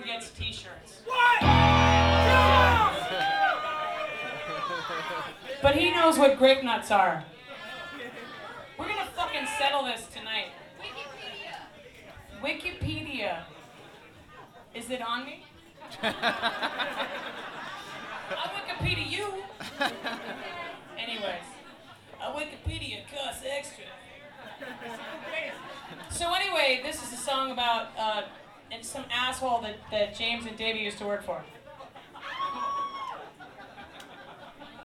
gets t-shirts. What? But he knows what grape nuts are. We're gonna fucking settle this tonight. Wikipedia. Is it on me? I Wikipedia you. Anyways, a Wikipedia costs extra. So anyway, this is a song about some asshole that James and Davey used to work for.